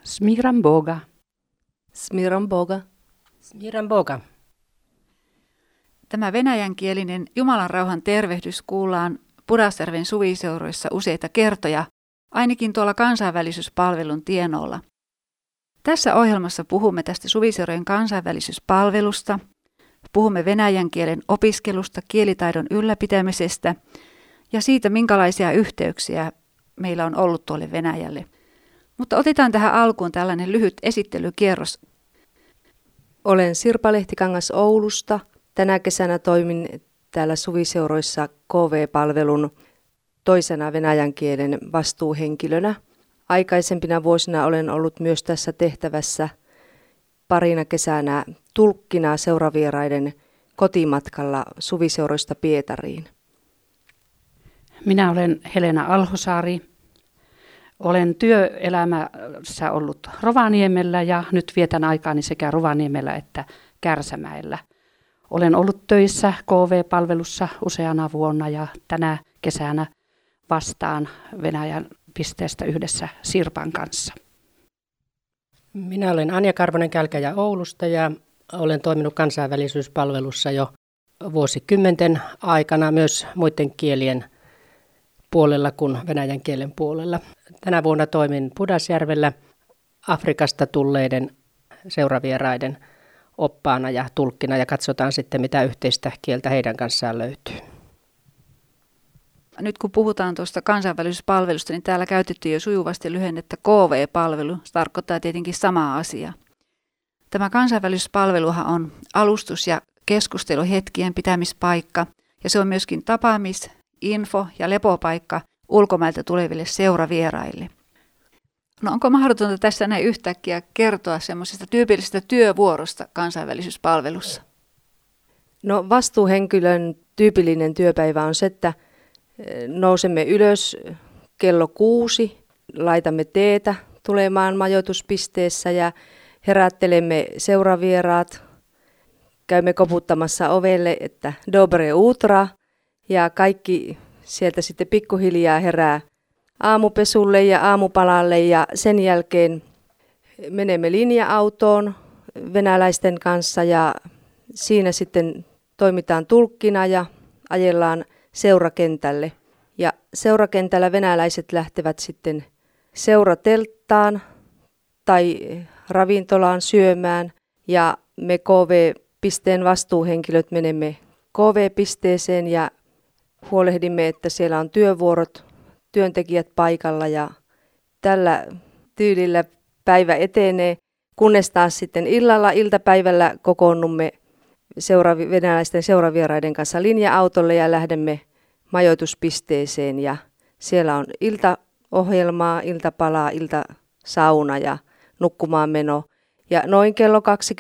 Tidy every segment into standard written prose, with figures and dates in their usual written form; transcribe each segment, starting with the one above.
Smiram Boga. Smiram Boga. Smiram Boga. Tämä venäjänkielinen Jumalan rauhan tervehdys kuullaan Pudasjärven suviseuroissa useita kertoja, ainakin tuolla kansainvälisyyspalvelun tienoilla. Tässä ohjelmassa puhumme tästä suviseurojen kansainvälisyyspalvelusta, puhumme venäjän kielen opiskelusta, kielitaidon ylläpitämisestä ja siitä, minkälaisia yhteyksiä meillä on ollut tuolle Venäjälle. Mutta otetaan tähän alkuun tällainen lyhyt esittelykierros. Olen Sirpa Lehtikangas Oulusta. Tänä kesänä toimin täällä suviseuroissa KV-palvelun toisena venäjän kielen vastuuhenkilönä. Aikaisempina vuosina olen ollut myös tässä tehtävässä parina kesänä tulkkina seuravieraiden kotimatkalla suviseuroista Pietariin. Minä olen Helena Alhosaari. Olen työelämässä ollut Rovaniemellä ja nyt vietän aikaani sekä Rovaniemellä että Kärsämäellä. Olen ollut töissä KV-palvelussa useana vuonna ja tänä kesänä vastaan Venäjän pisteestä yhdessä Sirpan kanssa. Minä olen Anja Karvonen-Kälkäjä Oulusta ja olen toiminut kansainvälisyyspalvelussa jo vuosikymmenten aikana myös muiden kielien puolella kuin venäjän kielen puolella. Tänä vuonna toimin Pudasjärvellä Afrikasta tulleiden seuravieraiden oppaana ja tulkkina ja katsotaan sitten, mitä yhteistä kieltä heidän kanssaan löytyy. Nyt kun puhutaan tuosta kansainvälisyyspalvelusta, niin täällä käytettiin jo sujuvasti lyhennettä KV-palvelu. Se tarkoittaa tietenkin samaa asiaa. Tämä kansainvälisyyspalveluhan on alustus- ja keskusteluhetkien pitämispaikka ja se on myöskin tapaamis-, info- ja lepopaikka ulkomailta tuleville seuravieraille. No onko mahdotonta tässä näin yhtäkkiä kertoa semmoisesta tyypillisestä työvuorosta kansainvälisyyspalvelussa? No vastuuhenkilön tyypillinen työpäivä on se, että nousemme ylös kello 6, laitamme teetä tulemaan majoituspisteessä ja herättelemme seuravieraat. Käymme koputtamassa ovelle, että dobre utra ja kaikki sieltä sitten pikkuhiljaa herää aamupesulle ja aamupalalle ja sen jälkeen menemme linja-autoon venäläisten kanssa ja siinä sitten toimitaan tulkkina ja ajellaan seurakentälle. Ja seurakentällä venäläiset lähtevät sitten seuratelttaan tai ravintolaan syömään ja me KV-pisteen vastuuhenkilöt menemme KV-pisteeseen ja huolehdimme, että siellä on työvuorot, työntekijät paikalla ja tällä tyylillä päivä etenee, kunnes taas sitten iltapäivällä kokoonnumme venäläisten seuravieraiden kanssa linja-autolle ja lähdemme majoituspisteeseen ja siellä on iltaohjelmaa, iltapalaa, iltasauna ja nukkumaan meno. Ja noin kello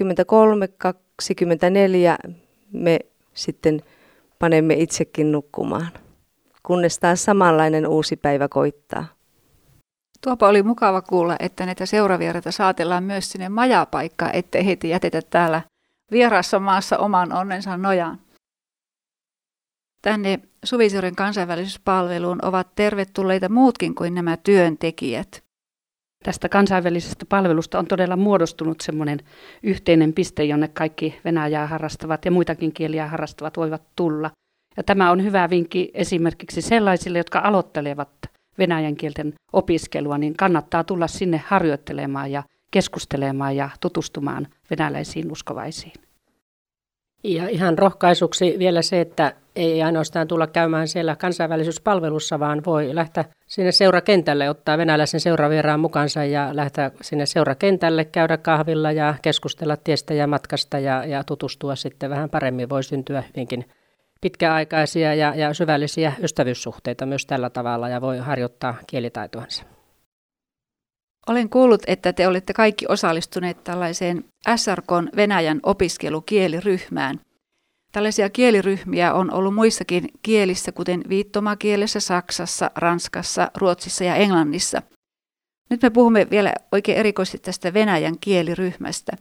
23-24 me sitten panemme itsekin nukkumaan, kunnes taas samanlainen uusi päivä koittaa. Tuopa oli mukava kuulla, että näitä seuravieraita saatellaan myös sinne majapaikkaan, ettei heitä jätetä täällä vieraassa maassa oman onnensa nojaan. Tänne suviseurojen kansainvälisyyspalveluun ovat tervetulleita muutkin kuin nämä työntekijät. Tästä kansainvälisestä palvelusta on todella muodostunut semmoinen yhteinen piste, jonne kaikki venäjää harrastavat ja muitakin kieliä harrastavat voivat tulla. Ja tämä on hyvä vinkki esimerkiksi sellaisille, jotka aloittelevat venäjän kielten opiskelua, niin kannattaa tulla sinne harjoittelemaan ja keskustelemaan ja tutustumaan venäläisiin uskovaisiin. Ja ihan rohkaisuksi vielä se, että ei ainoastaan tulla käymään siellä kansainvälisyyspalvelussa, vaan voi lähteä sinne seurakentälle, ottaa venäläisen seuravieraan mukansa ja lähteä sinne seurakentälle, käydä kahvilla ja keskustella tiestä ja matkasta ja tutustua sitten vähän paremmin. Voi syntyä hyvinkin pitkäaikaisia ja syvällisiä ystävyyssuhteita myös tällä tavalla ja voi harjoittaa kielitaitoansa. Olen kuullut, että te olette kaikki osallistuneet tällaiseen SRK:n Venäjän opiskelukieliryhmään. Tällaisia kieliryhmiä on ollut muissakin kielissä, kuten viittomakielessä, Saksassa, Ranskassa, Ruotsissa ja Englannissa. Nyt me puhumme vielä oikein erikoisesti tästä Venäjän kieliryhmästä.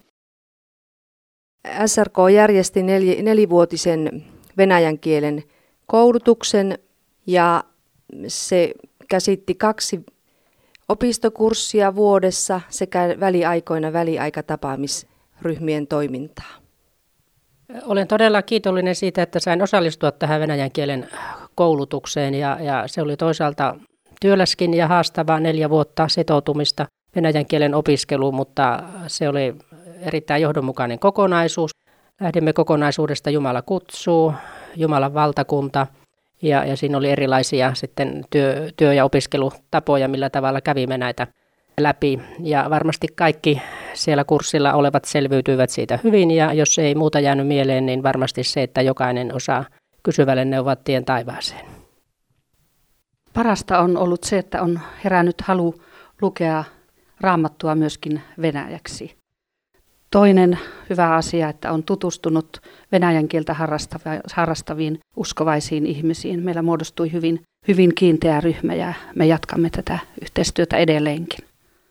SRK järjesti nelivuotisen venäjän kielen koulutuksen ja se käsitti 2 opistokurssia vuodessa sekä väliaikoina väliaikatapaamisryhmien toimintaa. Olen todella kiitollinen siitä, että sain osallistua tähän venäjän kielen koulutukseen ja se oli toisaalta työläskin ja haastava 4 vuotta sitoutumista venäjän kielen opiskeluun, mutta se oli erittäin johdonmukainen kokonaisuus. Lähdimme kokonaisuudesta Jumala kutsuu, Jumalan valtakunta ja siinä oli erilaisia sitten työ- ja opiskelutapoja, millä tavalla kävimme näitä läpi. Ja varmasti kaikki siellä kurssilla olevat selviytyivät siitä hyvin ja jos ei muuta jäänyt mieleen, niin varmasti se, että jokainen osaa kysyvälle neuvovat tien taivaaseen. Parasta on ollut se, että on herännyt halu lukea Raamattua myöskin venäjäksi. Toinen hyvä asia, että on tutustunut venäjän kieltä harrastaviin uskovaisiin ihmisiin. Meillä muodostui hyvin kiinteä ryhmä ja me jatkamme tätä yhteistyötä edelleenkin.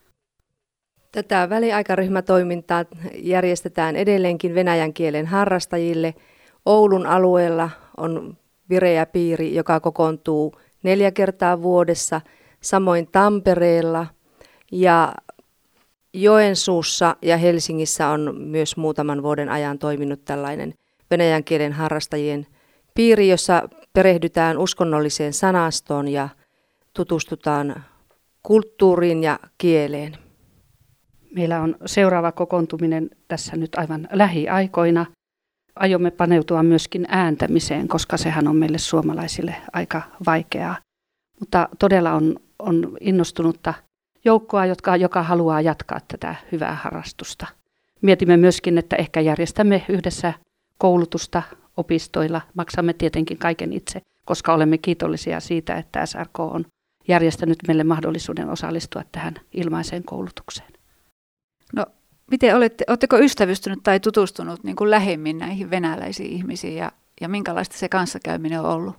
Tätä väliaikaryhmätoimintaa järjestetään edelleenkin venäjän kielen harrastajille. Oulun alueella on vireä piiri, joka kokoontuu 4 kertaa vuodessa, samoin Tampereella ja Joensuussa ja Helsingissä on myös muutaman vuoden ajan toiminut tällainen venäjän kielen harrastajien piiri, jossa perehdytään uskonnolliseen sanastoon ja tutustutaan kulttuuriin ja kieleen. Meillä on seuraava kokoontuminen tässä nyt aivan lähiaikoina. Aiomme paneutua myöskin ääntämiseen, koska sehän on meille suomalaisille aika vaikeaa. Mutta todella on innostunutta joukkoa, joka haluaa jatkaa tätä hyvää harrastusta. Mietimme myöskin, että ehkä järjestämme yhdessä koulutusta opistoilla. Maksamme tietenkin kaiken itse, koska olemme kiitollisia siitä, että SRK on järjestänyt meille mahdollisuuden osallistua tähän ilmaiseen koulutukseen. No, miten oletteko ystävystynyt tai tutustunut niin kuin lähemmin näihin venäläisiin ihmisiin ja minkälaista se kanssakäyminen on ollut?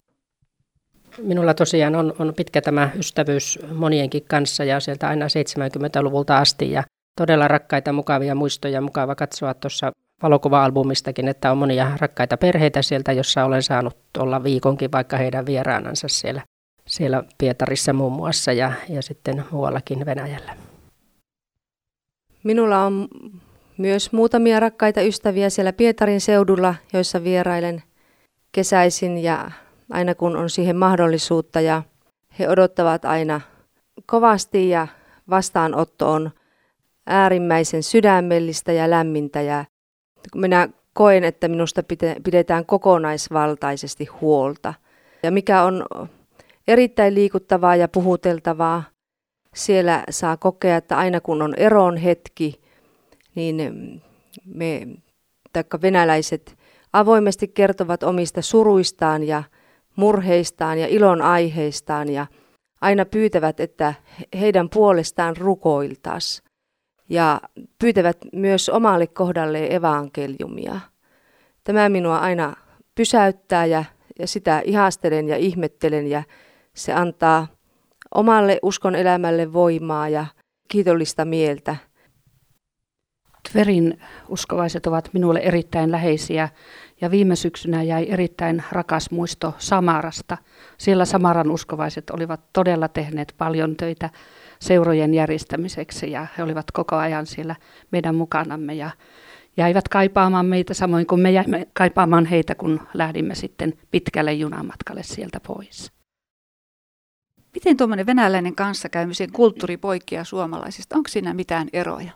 Minulla tosiaan on pitkä tämä ystävyys monienkin kanssa ja sieltä aina 70-luvulta asti ja todella rakkaita, mukavia muistoja. Mukava katsoa tuossa valokuva-albumistakin, että on monia rakkaita perheitä sieltä, jossa olen saanut olla viikonkin vaikka heidän vieraanansa siellä Pietarissa muun muassa ja sitten muuallakin Venäjällä. Minulla on myös muutamia rakkaita ystäviä siellä Pietarin seudulla, joissa vierailen kesäisin ja aina kun on siihen mahdollisuutta ja he odottavat aina kovasti ja vastaanotto on äärimmäisen sydämellistä ja lämmintä ja minä koen, että minusta pidetään kokonaisvaltaisesti huolta. Ja mikä on erittäin liikuttavaa ja puhuteltavaa, siellä saa kokea, että aina kun on eron hetki, niin venäläiset avoimesti kertovat omista suruistaan ja murheistaan ja ilon aiheistaan ja aina pyytävät, että heidän puolestaan rukoiltaisiin ja pyytävät myös omalle kohdalleen evankeliumia. Tämä minua aina pysäyttää ja sitä ihastelen ja ihmettelen ja se antaa omalle uskon elämälle voimaa ja kiitollista mieltä. Tverin uskovaiset ovat minulle erittäin läheisiä ja viime syksynä jäi erittäin rakas muisto Samarasta. Siellä Samaran uskovaiset olivat todella tehneet paljon töitä seurojen järjestämiseksi ja he olivat koko ajan siellä meidän mukanamme ja jäivät kaipaamaan meitä samoin kuin me jäimme kaipaamaan heitä, kun lähdimme sitten pitkälle junamatkalle sieltä pois. Miten tuommoinen venäläinen kanssakäymisen kulttuuri poikkeaa suomalaisista? Onko siinä mitään eroja?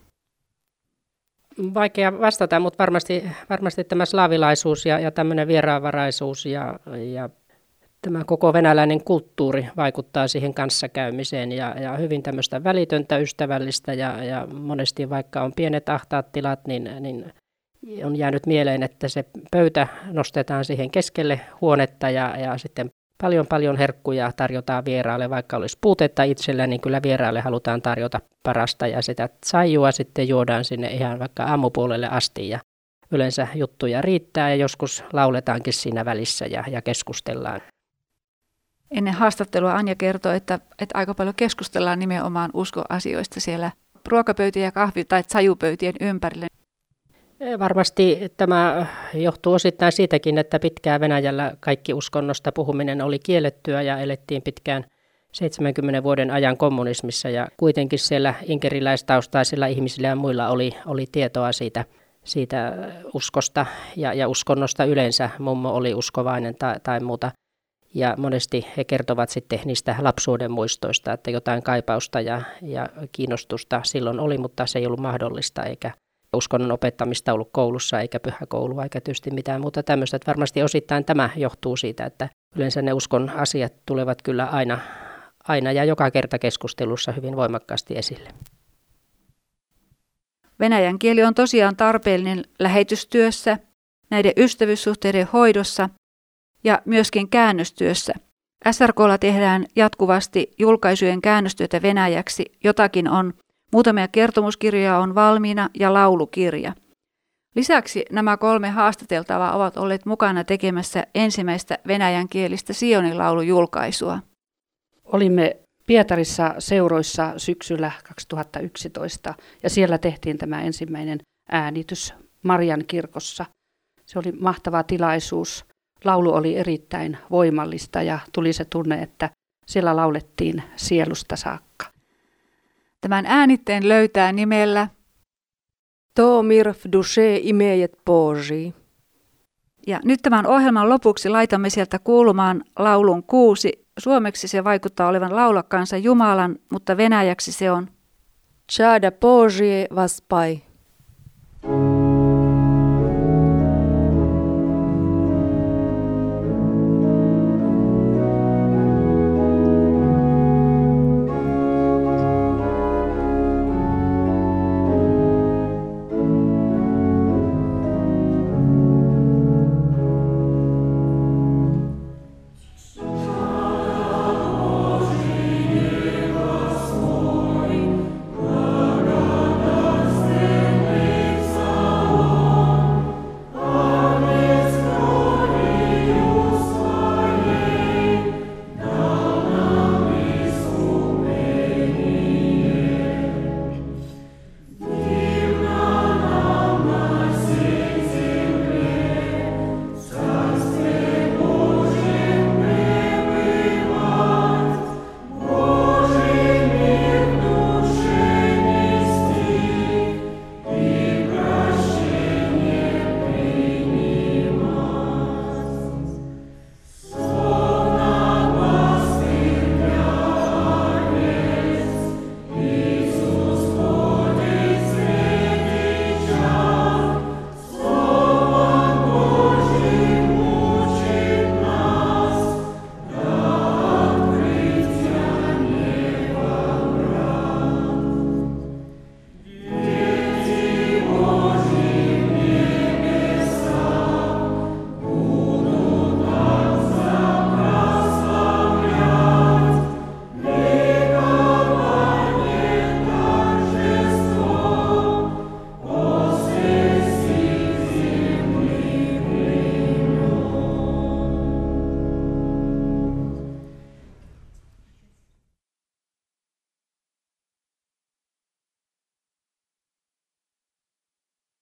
Vaikea vastata, mutta varmasti tämä slaavilaisuus ja tämmöinen vieraanvaraisuus ja tämä koko venäläinen kulttuuri vaikuttaa siihen kanssakäymiseen ja hyvin tämmöistä välitöntä, ystävällistä ja monesti vaikka on pienet ahtaat tilat, niin on jäänyt mieleen, että se pöytä nostetaan siihen keskelle huonetta ja sitten paljon herkkuja tarjotaan vieraalle, vaikka olisi puutetta itsellä, niin kyllä vieraalle halutaan tarjota parasta ja sitä saijua sitten juodaan sinne ihan vaikka aamupuolelle asti ja yleensä juttuja riittää ja joskus lauletaankin siinä välissä ja keskustellaan. Ennen haastattelua Anja kertoi, että aika paljon keskustellaan nimenomaan uskoasioista siellä ruokapöytien ja kahvi- tai sajupöytien ympärille. Varmasti tämä johtuu osittain siitäkin, että pitkään Venäjällä kaikki uskonnosta puhuminen oli kiellettyä ja elettiin pitkään 70 vuoden ajan kommunismissa ja kuitenkin siellä inkeriläistaustaisilla ihmisillä ja muilla oli tietoa siitä uskosta ja uskonnosta yleensä. Mummo oli uskovainen tai muuta. Ja monesti he kertovat sitten niistä lapsuuden muistoista, että jotain kaipausta ja kiinnostusta silloin oli, mutta se ei ollut mahdollista eikä uskonnon opettamista ollut koulussa eikä pyhäkoulua eikä tietysti mitään muuta tämmöistä. Että varmasti osittain tämä johtuu siitä, että yleensä ne uskon asiat tulevat kyllä aina ja joka kerta keskustelussa hyvin voimakkaasti esille. Venäjän kieli on tosiaan tarpeellinen lähetystyössä, näiden ystävyyssuhteiden hoidossa ja myöskin käännöstyössä. SRK:lla tehdään jatkuvasti julkaisujen käännöstyötä venäjäksi. Jotakin on, muutamia kertomuskirjoja on valmiina ja laulukirja. Lisäksi nämä 3 haastateltavaa ovat olleet mukana tekemässä ensimmäistä venäjänkielistä Sionin laulujulkaisua. Olimme Pietarissa seuroissa syksyllä 2011 ja siellä tehtiin tämä ensimmäinen äänitys Marian kirkossa. Se oli mahtava tilaisuus. Laulu oli erittäin voimallista ja tuli se tunne, että siellä laulettiin sielusta saakka. Tämän äänitteen löytää nimellä To mir v duše imejet Boží. Ja nyt tämän ohjelman lopuksi laitamme sieltä kuulumaan laulun 6. Suomeksi se vaikuttaa olevan Laula kansa Jumalan, mutta venäjäksi se on Čada Božje vas paj.